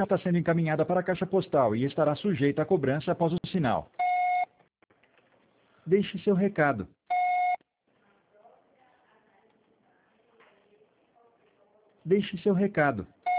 está sendo encaminhada para a caixa postal e estará sujeita a cobrança após o sinal. Deixe seu recado. Deixe seu recado.